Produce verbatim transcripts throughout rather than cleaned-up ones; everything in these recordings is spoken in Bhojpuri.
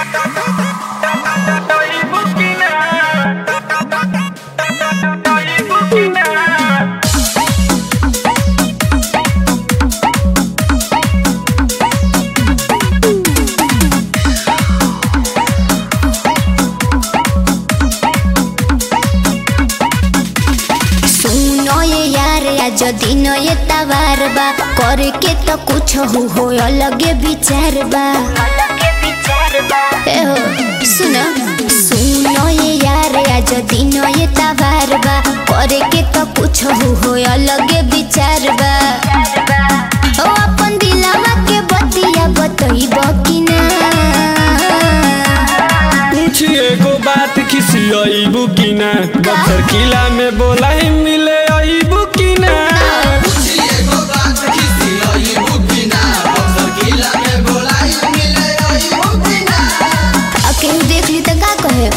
जो दिन ये तवार बा करे के तो कुछ हो हो अलगे विचार बा ए हो सुनो सुनो ये यार आज दिन ये तवार बा करे के तो कुछ हो हो अलगे विचार बा ओ अपन दिलवा के बतिया बतइबो कि ना पूछिए को बात किसी आईबू कि ना बक्सर किला में बोला ही मिले आईबू कि ना पूछिए को बात किसी आईबू कि ना बक्सर किला में बोला ही मिले आईबू कि ना अकेले देख ली तो का कहे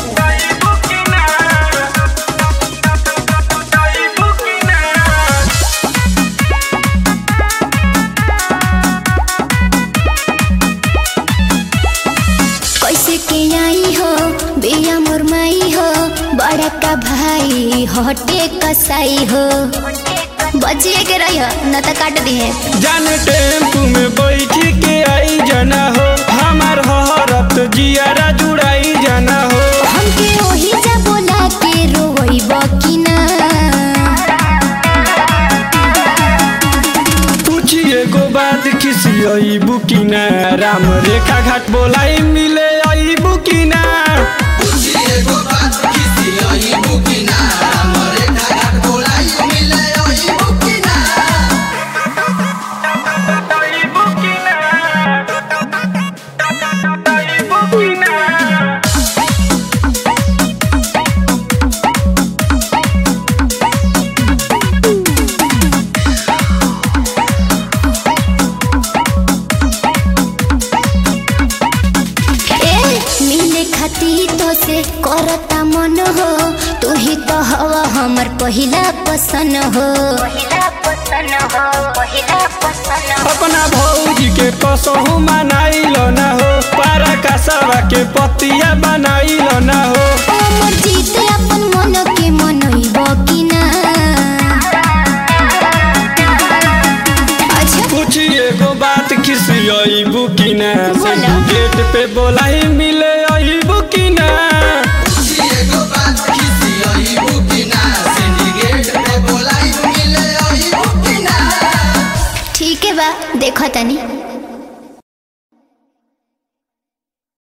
कैसे के आई हो बिया मोर माई हो बड़ा का भाई हटे कसाई हो बचिए के रही हो न तो काट दी है जाने टेम्पू में बैठ के आई जाना हो हमार हरत जियारा जुड़ाई जाना हो हमके ओही जा बोला के रोइबो कि ना पूछिए को बात किसी आईबू कि ना राम रेखा घाट बोलाई मिले आईबू कि ना पूछिए को बात किसी आईबू कि ना हमरे घाट बोला ही मिले आईबू कि ना आईबू कि ना आईबू कि ना खाती तो से करता मन हो तू ही तो हवा हमर पहिला पसंद हो पहिला पसंद हो पहिला पसंद हो अपना भौजी के कसहु मनाई लो ना हो पारा कसवा के पतिया बनाई लो ना हो हमर जीत अपन मन के मनइबो कि ना अच्छा पूछिए को बात किसी आईबू कि ना बोलो। गेट पे बोला ही मिले आईबू कि ना पूछिए को बात किसी आईबू कि ना सिंडिकेट पे बोला ही मिले आईबू कि ना ठीक है बा देखो तनी